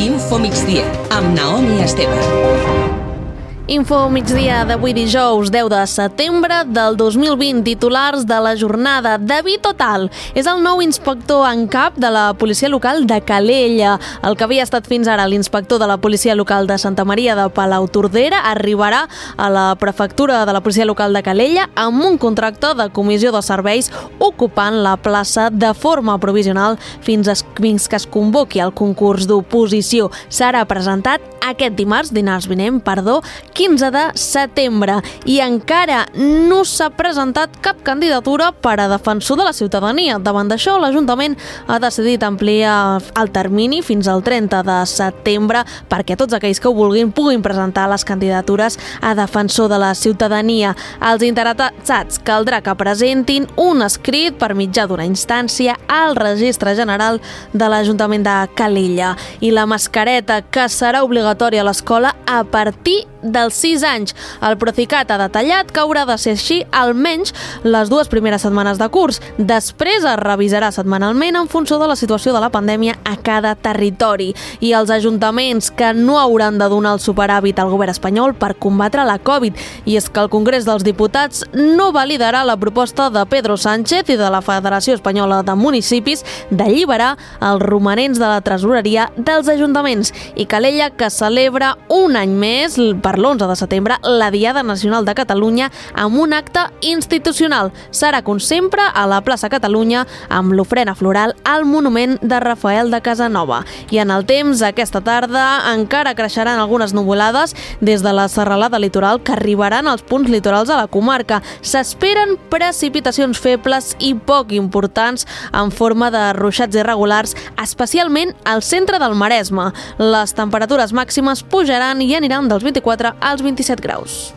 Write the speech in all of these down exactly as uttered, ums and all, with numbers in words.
Info Migdia, amb Naomi Esteve. Info migdia d'avui dijous deu de setembre del dos mil vint. Titulars de la jornada. David Otal és el nou inspector en cap de la policia local de Calella. El que havia estat fins ara l'inspector de la policia local de Santa Maria de Palautordera arribarà a la prefectura de la policia local de Calella amb un contracte de comissió de serveis ocupant la plaça de forma provisional fins, es, fins que es convoqui el concurs d'oposició. Serà presentat aquest dimarts, dimarts vinent, perdó, quinze de setembre, i encara no s'ha presentat cap candidatura per a defensor de la ciutadania. Davant d'això, l'Ajuntament ha decidit ampliar el termini fins al trenta de setembre perquè tots aquells que ho vulguin puguin presentar les candidatures a defensor de la ciutadania. Els interessats caldrà que presentin un escrit per mitjà d'una instància al Registre General de l'Ajuntament de Calella. I la mascareta, que serà obligatòria a l'escola a partir dels sis anys. El Procicat ha detallat que haurà de ser així almenys les dues primeres setmanes de curs. Després es revisarà setmanalment en funció de la situació de la pandèmia a cada territori. I els ajuntaments que no hauran de donar el superàvit al govern espanyol per combatre la Covid. I és que el Congrés dels Diputats no validarà la proposta de Pedro Sánchez i de la Federació Espanyola de Municipis d'alliberar els romanents de la tresoreria dels ajuntaments. I Calella, que celebra un any més, per l'onze de setembre, la Diada Nacional de Catalunya amb un acte institucional. Serà, com sempre, a la plaça Catalunya amb l'ofrena floral al monument de Rafael de Casanova. I en el temps, aquesta tarda encara creixeran algunes nuvolades des de la serralada litoral que arribaran als punts litorals de la comarca. S'esperen precipitacions febles i poc importants en forma de ruixats irregulars, especialment al centre del Maresme. Les temperatures màximes pujaran i aniran dels vint-i-quatre als vint-i-set graus.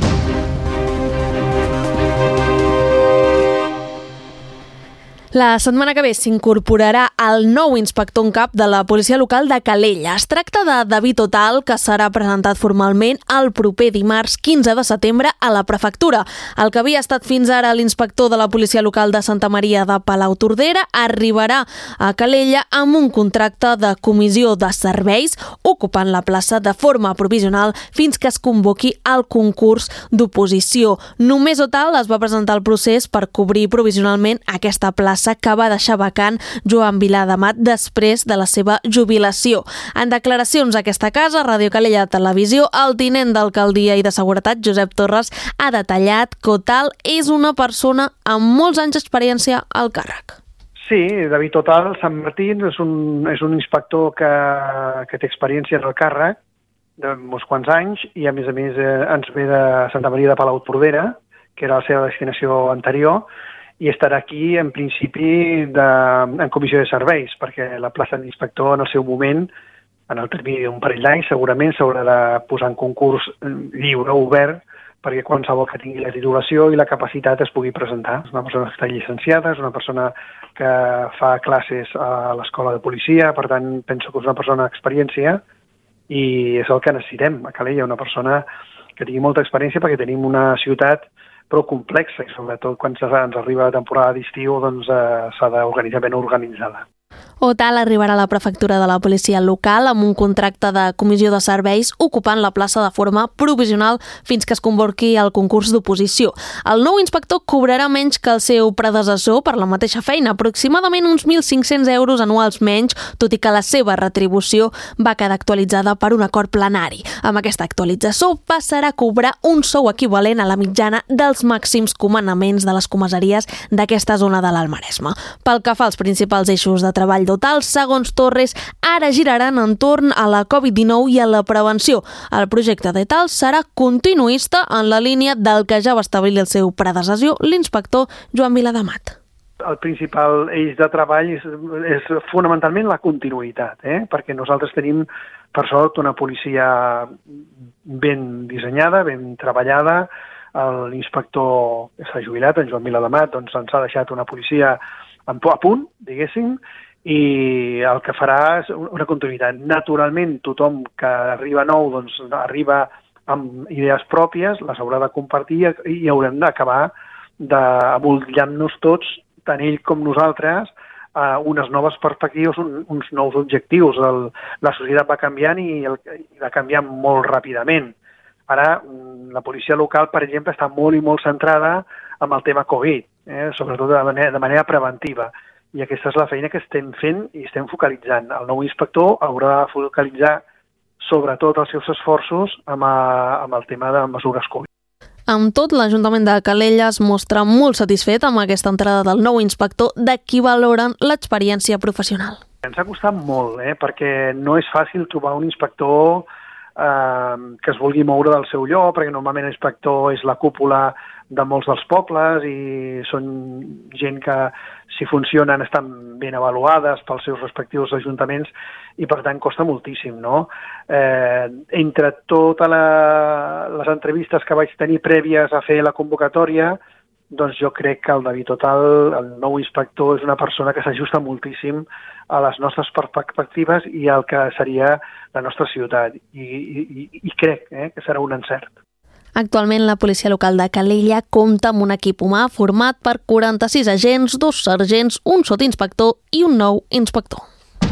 La setmana que ve s'incorporarà el nou inspector en cap de la policia local de Calella. Es tracta de David Otal, que serà presentat formalment el proper dimarts quinze de setembre a la prefectura. El que havia estat fins ara l'inspector de la policia local de Santa Maria de Palautordera arribarà a Calella amb un contracte de comissió de serveis ocupant la plaça de forma provisional fins que es convoqui el concurs d'oposició. Només Otal es va presentar al procés per cobrir provisionalment aquesta plaça que va deixar vacant Joan Viladamat després de la seva jubilació. En declaracions a aquesta casa, Ràdio Calella Televisió, el tinent d'Alcaldia i de Seguretat, Josep Torres, ha detallat que Otal és una persona amb molts anys d'experiència al càrrec. Sí, David Otal Sant Martín és un, és un inspector que, que té experiència en el càrrec de uns quants anys i, a més a més, eh, ens ve de Santa Maria de Palautordera, que era la seva destinació anterior, i estarà aquí, en principi, de, en comissió de serveis, perquè la plaça d'inspector, en el seu moment, en el termini d'un parell d'anys, segurament s'haurà de posar en concurs lliure, obert, perquè qualsevol que tingui la titulació i la capacitat es pugui presentar. És una persona que està llicenciada, és una persona que fa classes a l'escola de policia, per tant, penso que és una persona d'experiència i és el que necessitem a Calella, una persona que tingui molta experiència perquè tenim una ciutat prou complexa i sobretot quan ens arriba la temporada d'estiu doncs eh, s'ha d'organitzar ben organitzada. Otal arribarà a la prefectura de la policia local amb un contracte de comissió de serveis ocupant la plaça de forma provisional fins que es convoqui el concurs d'oposició. El nou inspector cobrarà menys que el seu predecessor per la mateixa feina, aproximadament uns mil cinc-cents euros anuals menys, tot i que la seva retribució va quedar actualitzada per un acord plenari. Amb aquesta actualització passarà a cobrar un sou equivalent a la mitjana dels màxims comandaments de les comissaries d'aquesta zona de l'Alt Maresme. Pel que fa als principals eixos de treball d'Otal, segons Torres, ara giraran entorn a la covid dinou i a la prevenció. El projecte d'Otal serà continuista en la línia del que ja va establir el seu predecessor, l'inspector Joan Viladamat. El principal eix de treball és, és fonamentalment la continuïtat, eh? perquè nosaltres tenim, per sort, una policia ben dissenyada, ben treballada. L'inspector s'ha jubilat, en Joan Viladamat, doncs ens ha deixat una policia a punt, diguéssim, i el que farà és una continuïtat. Naturalment, tothom que arriba nou doncs, arriba amb idees pròpies, les haurà de compartir i haurem d'acabar d'embolcallar-nos tots, tant ell com nosaltres, uh, unes noves perspectives, un, uns nous objectius. El, la societat va canviant i, el, i va canviar molt ràpidament. Ara, la policia local, per exemple, està molt i molt centrada en el tema Covid, eh? sobretot de manera, de manera preventiva. I aquesta és la feina que estem fent i estem focalitzant. El nou inspector haurà de focalitzar sobretot els seus esforços amb, a, amb el tema de mesures Covid. Amb tot, l'Ajuntament de Calella es mostra molt satisfet amb aquesta entrada del nou inspector, de qui valoren l'experiència professional. Ens ha costat molt, eh? perquè no és fàcil trobar un inspector eh, que es vulgui moure del seu lloc, perquè normalment l'inspector és la cúpula de molts dels pobles i són gent que, si funcionen, estan ben avaluades pels seus respectius ajuntaments i, per tant, costa moltíssim, no? Eh, entre totes la, les entrevistes que vaig tenir prèvies a fer la convocatòria, doncs jo crec que el David Total, el nou inspector, és una persona que s'ajusta moltíssim a les nostres perspectives i al que seria la nostra ciutat. I, i, i crec eh, que serà un encert. Actualment, la policia local de Calella compta amb un equip humà format per quaranta-sis agents, dos sergents, un sotinspector i un nou inspector.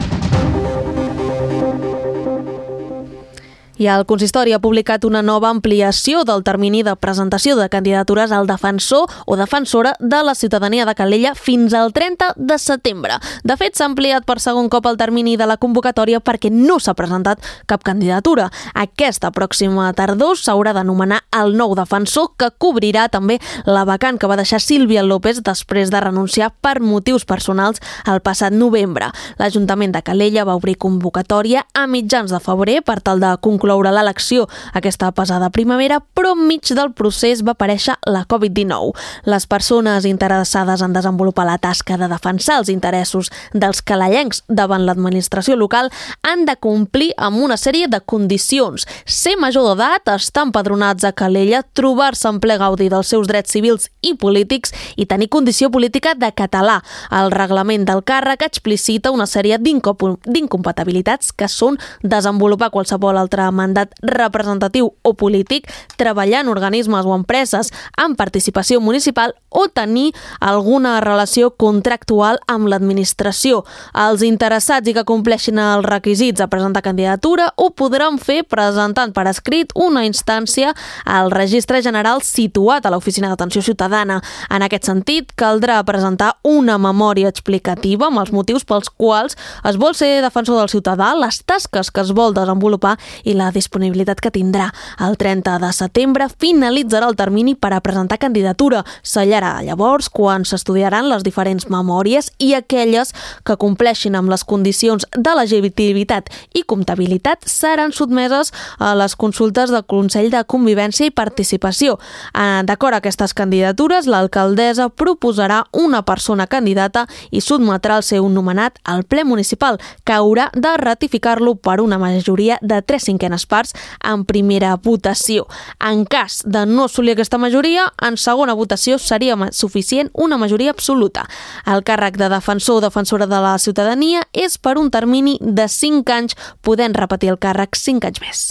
I el consistori ha publicat una nova ampliació del termini de presentació de candidatures al defensor o defensora de la ciutadania de Calella fins al trenta de setembre. De fet, s'ha ampliat per segon cop el termini de la convocatòria perquè no s'ha presentat cap candidatura. Aquesta pròxima tardor s'haurà de nomenar el nou defensor, que cobrirà també la vacant que va deixar Sílvia López després de renunciar per motius personals el passat novembre. L'Ajuntament de Calella va obrir convocatòria a mitjans de febrer per tal de concloure l'elecció aquesta passada primavera, però enmig del procés va aparèixer la covid dinou. Les persones interessades en desenvolupar la tasca de defensar els interessos dels calellencs davant l'administració local han de complir amb una sèrie de condicions: ser major d'edat, estar empadronats a Calella, trobar-se en ple gaudi dels seus drets civils i polítics i tenir condició política de català. El reglament del càrrec explicita una sèrie d'incompatibilitats que són desenvolupar qualsevol altre mandat representatiu o polític, treballar en organismes o empreses amb participació municipal o tenir alguna relació contractual amb l'administració. Els interessats i que compleixin els requisits a presentar candidatura ho podran fer presentant per escrit una instància al Registre General situat a l'Oficina d'Atenció Ciutadana. En aquest sentit, caldrà presentar una memòria explicativa amb els motius pels quals es vol ser defensor del ciutadà, les tasques que es vol desenvolupar i la disponibilitat que tindrà. El trenta de setembre finalitzarà el termini per a presentar candidatura. S'allarà llavors quan s'estudiaran les diferents memòries i aquelles que compleixin amb les condicions d'elegibilitat i comptabilitat seran sotmeses a les consultes del Consell de Convivència i Participació. D'acord a aquestes candidatures, l'alcaldessa proposarà una persona candidata i sotmetrà el seu nomenat al ple municipal, que haurà de ratificar-lo per una majoria de tres cinquenes parts en primera votació. En cas de no assolir aquesta majoria, en segona votació seria suficient una majoria absoluta. El càrrec de defensor o defensora de la ciutadania és per un termini de cinc anys, podent repetir el càrrec cinc anys més.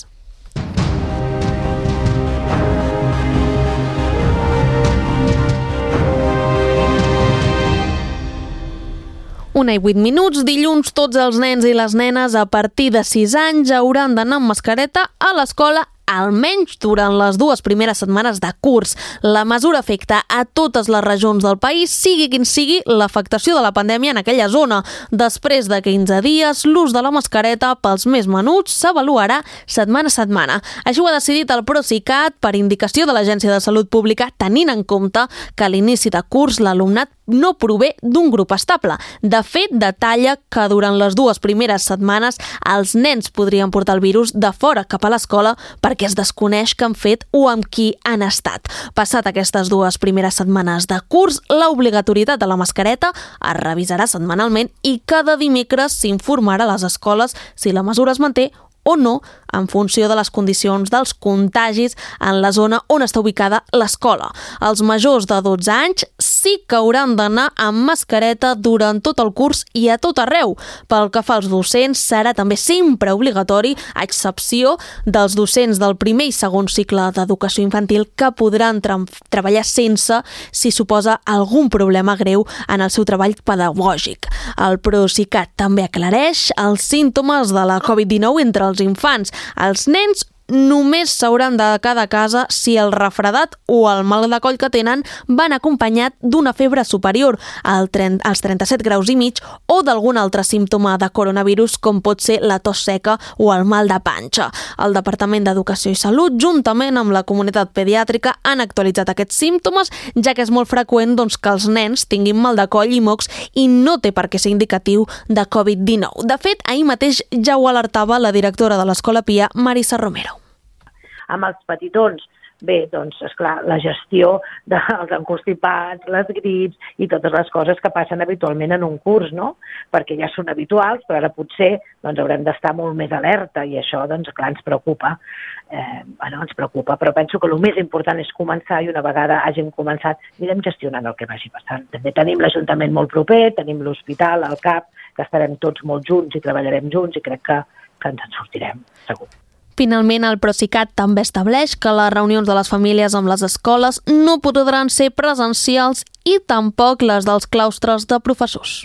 Una i vuit minuts, dilluns tots els nens i les nenes a partir de sis anys hauran d'anar amb mascareta a l'escola almenys durant les dues primeres setmanes de curs. La mesura afecta a totes les regions del país, sigui quin sigui l'afectació de la pandèmia en aquella zona. Després de quinze dies, l'ús de la mascareta pels més menuts s'avaluarà setmana a setmana. Això ho ha decidit el Procicat per indicació de l'Agència de Salut Pública, tenint en compte que a l'inici de curs l'alumnat no prové d'un grup estable. De fet, detalla que durant les dues primeres setmanes els nens podrien portar el virus de fora cap a l'escola perquè es desconeix què han fet o amb qui han estat. Passat aquestes dues primeres setmanes de curs, l'obligatorietat de la mascareta es revisarà setmanalment i cada dimecres s'informarà a les escoles si la mesura es manté o no en funció de les condicions dels contagis en la zona on està ubicada l'escola. Els majors de dotze anys sí que hauran d'anar amb mascareta durant tot el curs i a tot arreu. Pel que fa als docents, serà també sempre obligatori, a excepció dels docents del primer i segon cicle d'educació infantil que podran tra- treballar sense si suposa algun problema greu en el seu treball pedagògic. El Procicat també aclareix els símptomes de la covid dinou entre els infants. Els nens només s'hauran de quedar a casa si el refredat o el mal de coll que tenen van acompanyat d'una febre superior als trenta-set graus i mig o d'algun altre símptoma de coronavirus com pot ser la tos seca o el mal de panxa. El Departament d'Educació i Salut, juntament amb la comunitat pediàtrica, han actualitzat aquests símptomes, ja que és molt freqüent doncs, que els nens tinguin mal de coll i mocs i no té per què ser indicatiu de covid dinou. De fet, ahir mateix ja ho alertava la directora de l'Escola Pia, Marissa Romero. Amb els petitons, bé, doncs, esclar, la gestió dels encostipats, les grips i totes les coses que passen habitualment en un curs, no? Perquè ja són habituals, però ara potser doncs, haurem d'estar molt més alerta i això, doncs, clar, ens preocupa. Eh, bueno, ens preocupa, però penso que el més important és començar i una vegada hàgim començat, anirem gestionant el que vagi passant. També tenim l'Ajuntament molt proper, tenim l'hospital, el C A P, que estarem tots molt junts i treballarem junts i crec que, que ens en sortirem, segur. Finalment, el Procicat també estableix que les reunions de les famílies amb les escoles no podran ser presencials i tampoc les dels claustres de professors.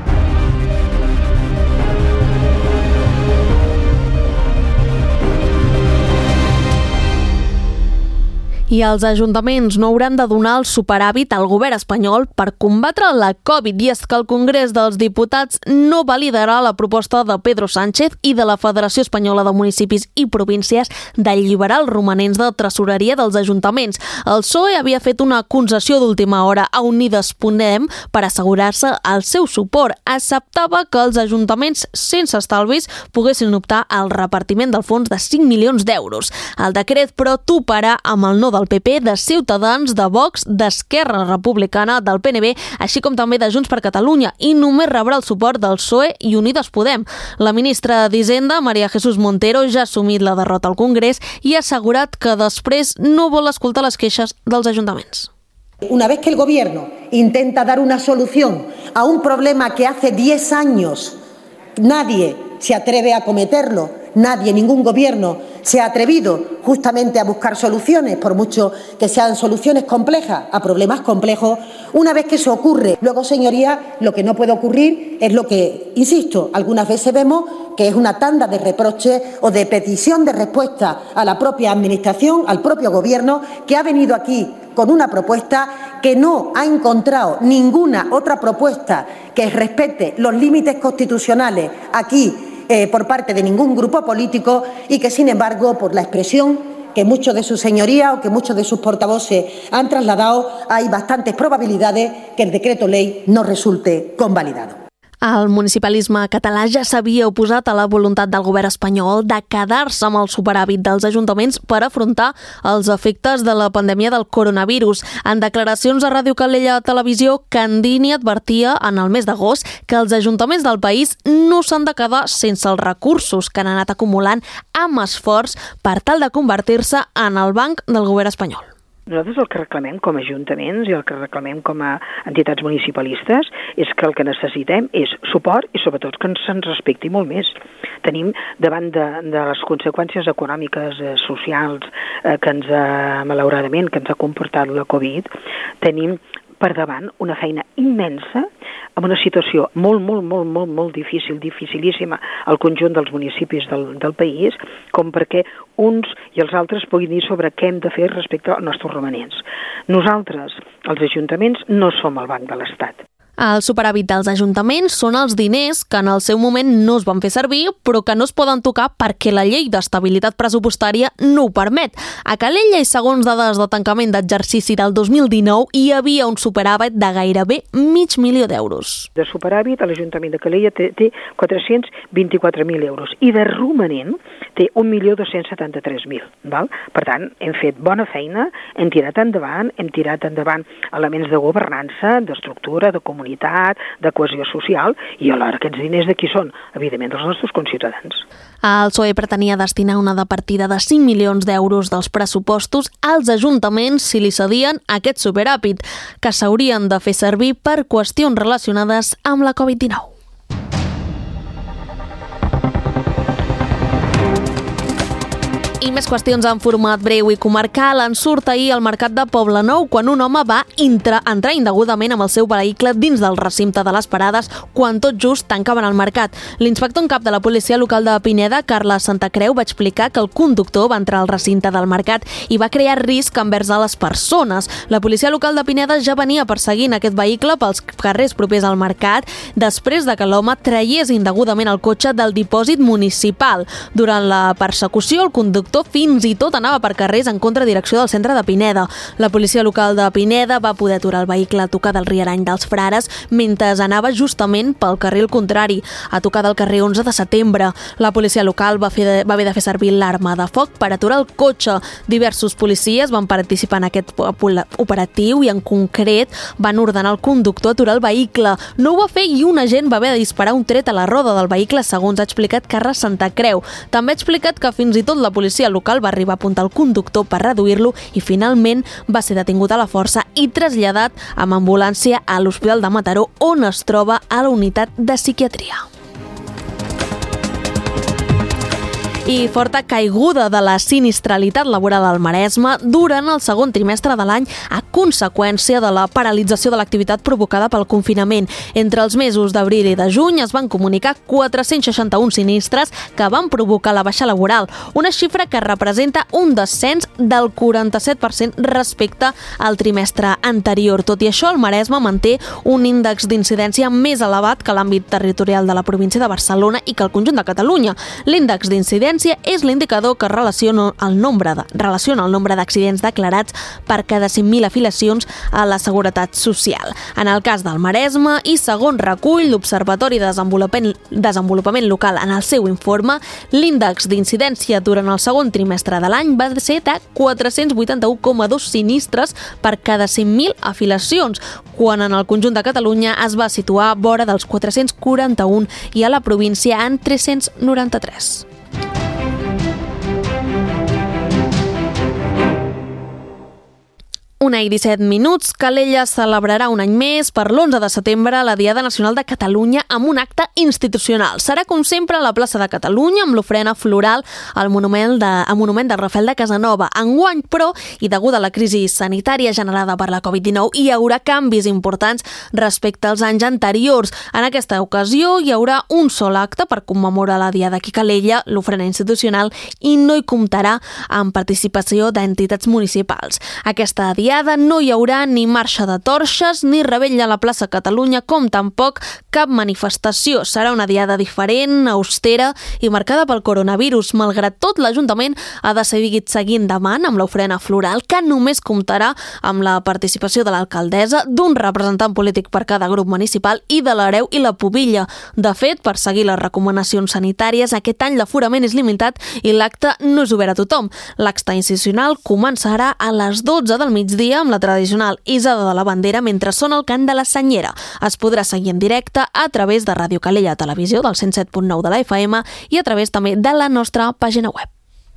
I els ajuntaments no hauran de donar el superàvit al govern espanyol per combatre la Covid, i és que el Congrés dels Diputats no validarà la proposta de Pedro Sánchez i de la Federació Espanyola de Municipis i Províncies d'alliberar els romanents de tresoreria dels ajuntaments. El P S O E havia fet una concessió d'última hora a Unides Podem per assegurar-se el seu suport. Acceptava que els ajuntaments sense estalvis poguessin optar al repartiment del fons de cinc milions d'euros. El decret, però, toparà amb el no del P P, de Ciutadans, de Vox, d'Esquerra Republicana, del P N B, així com també de Junts per Catalunya, i només rebrà el suport del P S O E i Unides Podem. La ministra d'Hisenda, María Jesús Montero, ja ha assumit la derrota al Congrés i ha assegurat que després no vol escoltar les queixes dels ajuntaments. Una vez que el gobierno intenta dar una solución a un problema que hace diez años nadie se atreve a acometerlo, nadie, ningún gobierno se ha atrevido justamente a buscar soluciones, por mucho que sean soluciones complejas a problemas complejos. Una vez que eso ocurre, luego, señorías, lo que no puede ocurrir es lo que, insisto, algunas veces vemos que es una tanda de reproches o de petición de respuesta a la propia Administración, al propio Gobierno, que ha venido aquí con una propuesta que no ha encontrado ninguna otra propuesta que respete los límites constitucionales aquí eh, por parte de ningún grupo político y que, sin embargo, por la expresión que muchos de sus señorías o que muchos de sus portavoces han trasladado, hay bastantes probabilidades que el decreto ley no resulte convalidado. El municipalisme català ja s'havia oposat a la voluntat del govern espanyol de quedar-se amb el superàvit dels ajuntaments per afrontar els efectes de la pandèmia del coronavirus. En declaracions a Ràdio Calella Televisió, Candini advertia en el mes d'agost que els ajuntaments del país no s'han de quedar sense els recursos que han anat acumulant amb esforç per tal de convertir-se en el banc del govern espanyol. Nosaltres el que reclamem com a ajuntaments i el que reclamem com a entitats municipalistes és que el que necessitem és suport i sobretot que se'ns respecti molt més. Tenim davant de, de les conseqüències econòmiques, eh, socials, eh, que ens ha, malauradament, que ens ha comportat la Covid, tenim per davant una feina immensa amb una situació molt, molt, molt, molt, molt difícil, dificilíssima al conjunt dels municipis del, del país, com perquè uns i els altres puguin dir sobre què hem de fer respecte als nostres romanents. Nosaltres, els ajuntaments, no som el banc de l'Estat. El superàvit dels ajuntaments són els diners que en el seu moment no es van fer servir, però que no es poden tocar perquè la llei d'estabilitat pressupostària no ho permet. A Calella, i segons dades de tancament d'exercici del dos mil dinou, hi havia un superàvit de gairebé mig milió d'euros. De superàvit, l'Ajuntament de Calella té, té quatre-cents vint-i-quatre mil euros i de romanent té un milió dos-cents setanta-tres mil. Per tant, hem fet bona feina, hem tirat endavant, hem tirat endavant elements de governança, d'estructura, de comunitat, de cohesió social, i alhora aquests diners de qui són? Evidentment dels nostres conciutadans. El P S O E pretenia destinar una de partida de cinc milions d'euros dels pressupostos als ajuntaments si li cedien aquest superàvit, que s'haurien de fer servir per qüestions relacionades amb la covid dinou. I més qüestions en format breu i comarcal. En surt ahir al mercat de Poblenou quan un home va intra, entrar indegudament amb el seu vehicle dins del recinte de les parades quan tot just tancaven el mercat. L'inspector en cap de la policia local de Pineda, Carles Santacreu, va explicar que el conductor va entrar al recinte del mercat i va crear risc envers a les persones. La policia local de Pineda ja venia perseguint aquest vehicle pels carrers propers al mercat després de que l'home traiés indegudament el cotxe del dipòsit municipal. Durant la persecució, el conductor fins i tot anava per carrers en contradirecció del centre de Pineda. La policia local de Pineda va poder aturar el vehicle a tocar del Riarany dels Frares mentre anava justament pel carril contrari, a tocar del carrer onze de setembre. La policia local va, fer de, va haver de fer servir l'arma de foc per aturar el cotxe. Diversos policies van participar en aquest operatiu i en concret van ordenar al conductor aturar el vehicle. No ho va fer i un agent va haver de disparar un tret a la roda del vehicle, segons ha explicat Carles Santacreu. També ha explicat que fins i tot la policia local va arribar a apuntar el conductor per reduir-lo i finalment va ser detingut a la força i traslladat amb ambulància a l'Hospital de Mataró, on es troba a la unitat de psiquiatria. I forta caiguda de la sinistralitat laboral al Maresme durant el segon trimestre de l'any a conseqüència de la paralització de l'activitat provocada pel confinament. Entre els mesos d'abril i de juny es van comunicar quatre-cents seixanta-un sinistres que van provocar la baixa laboral, una xifra que representa un descens del quaranta-set per cent respecte al trimestre anterior. Tot i això, el Maresme manté un índex d'incidència més elevat que l'àmbit territorial de la província de Barcelona i que el conjunt de Catalunya. L'índex d'incidència és l'indicador que relaciona el nombre de, relaciona el nombre d'accidents declarats per cada cinc mil afiliacions a la Seguretat Social. En el cas del Maresme, i segons recull l'Observatori de Desenvolupament, Desenvolupament Local en el seu informe, l'índex d'incidència durant el segon trimestre de l'any va ser de quatre-cents vuitanta-u coma dos sinistres per cada cinc mil afiliacions, quan en el conjunt de Catalunya es va situar vora dels quatre-cents quaranta-un i a la província en tres-cents noranta-tres. Una i disset minuts, Calella celebrarà un any més per l'onze de setembre la Diada Nacional de Catalunya amb un acte institucional. Serà com sempre a la plaça de Catalunya amb l'ofrena floral al monument de, al monument de Rafael de Casanova. Enguany, però, i degut a la crisi sanitària generada per la covid dinou, hi haurà canvis importants respecte als anys anteriors. En aquesta ocasió hi haurà un sol acte per commemorar la Diada aquí a Calella, l'ofrena institucional, i no hi comptarà amb participació d'entitats municipals. Aquesta Diada no hi haurà ni marxa de torxes ni rebella a la plaça Catalunya, com tampoc cap manifestació. Serà una diada diferent, austera i marcada pel coronavirus. Malgrat tot, l'Ajuntament ha decidit seguir endavant amb l'ofrena floral, que només comptarà amb la participació de l'alcaldessa, d'un representant polític per cada grup municipal i de l'hereu i la pubilla. De fet, per seguir les recomanacions sanitàries, aquest any l'aforament és limitat i l'acte no és obert a tothom. L'acte institucional començarà a les dotze del migdia amb la tradicional Isada de la Bandera mentre sona el cant de la Senyera. Es podrà seguir en directe a través de Ràdio Calella Televisió del cent set punt nou de la F M i a través també de la nostra pàgina web.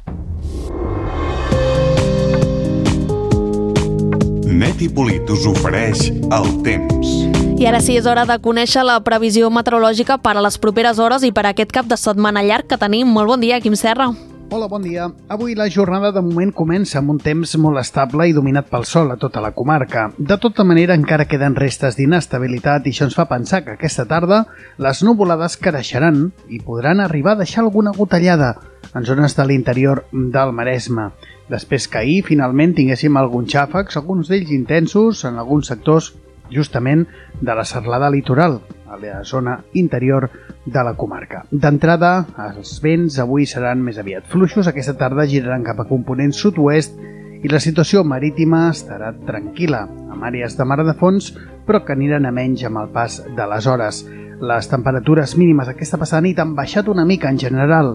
Netipolit us ofereix el temps. I ara sí, és hora de conèixer la previsió meteorològica per a les properes hores i per a aquest cap de setmana llarg que tenim. Molt bon dia, Quim Serra. Hola, bon dia. Avui la jornada de moment comença amb un temps molt estable i dominat pel sol a tota la comarca. De tota manera, encara queden restes d'inestabilitat i això ens fa pensar que aquesta tarda les nuvolades creixeran i podran arribar a deixar alguna gotellada en zones de l'interior del Maresme. Després que ahir finalment tinguéssim alguns xàfecs, alguns d'ells intensos en alguns sectors justament de la serralada litoral, a la zona interior de la comarca. D'entrada, els vents avui seran més aviat fluixos, aquesta tarda giraran cap a component sud-oest i la situació marítima estarà tranquil·la, amb àrees de mar de fons, però que aniran a menys amb el pas de les hores. Les temperatures mínimes aquesta passada nit han baixat una mica en general.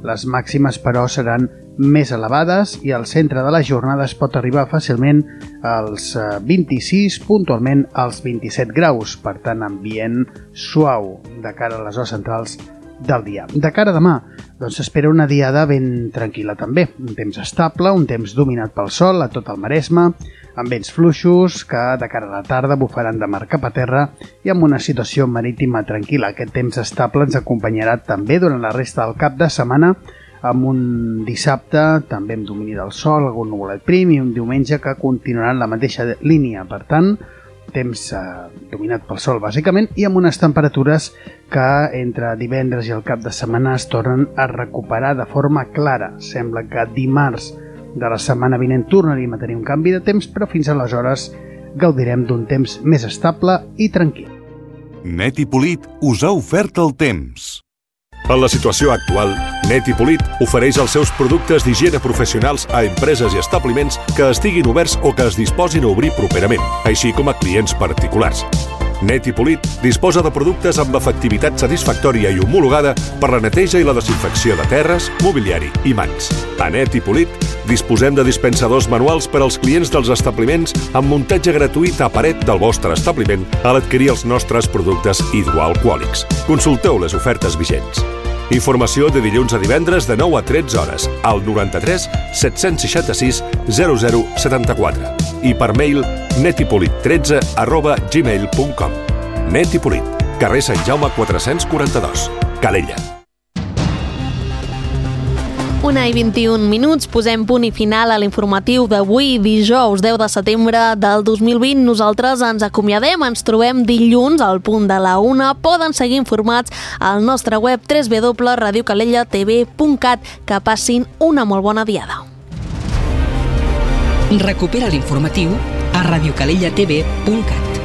Les màximes, però, seran més elevades i al centre de la jornada es pot arribar fàcilment als vint-i-sis, puntualment als vint-i-set graus, per tant, ambient suau de cara a les hores centrals del dia. De cara a demà, doncs s'espera una diada ben tranquil·la també, un temps estable, un temps dominat pel sol a tot el Maresme, amb vents fluixos que de cara a la tarda bufaran de mar cap a terra i amb una situació marítima tranquil·la. Aquest temps estable ens acompanyarà també durant la resta del cap de setmana, amb un dissabte també amb domini del sol, algun nuvolet prim i un diumenge que continuarà en la mateixa línia. Per tant, temps eh, dominat pel sol bàsicament i amb unes temperatures que entre divendres i el cap de setmana es tornen a recuperar de forma clara. Sembla que dimarts de la setmana vinent tornaríem a tenir un canvi de temps, però fins aleshores gaudirem d'un temps més estable i tranquil. Net i Polit us ha ofert el temps. En la situació actual, Net i Polit ofereix els seus productes d'higiene professionals a empreses i establiments que estiguin oberts o que es disposin a obrir properament, així com a clients particulars. Net i Polit disposa de productes amb efectivitat satisfactòria i homologada per la neteja i la desinfecció de terres, mobiliari i mans. A Net i Polit disposem de dispensadors manuals per als clients dels establiments amb muntatge gratuït a paret del vostre establiment a l'adquirir els nostres productes hidroalcohòlics. Consulteu les ofertes vigents. Informació de dilluns a divendres de nou a tretze hores al noranta-tres set-cents seixanta-sis zero zero setanta-quatre i per mail netipolit tretze arroba gmail punt com. Net i Polit, carrer Sant Jaume quatre-cents quaranta-dos, Calella. Una i vint-i-un minuts, posem punt i final a l'informatiu d'avui, dijous deu de setembre del dos mil vint. Nosaltres ens acomiadem, ens trobem dilluns al punt de la una. Poden seguir informats al nostre web w w w punt radio calella t v punt cat. Que passin una molt bona diada. Recupera l'informatiu a radio calella t v punt cat.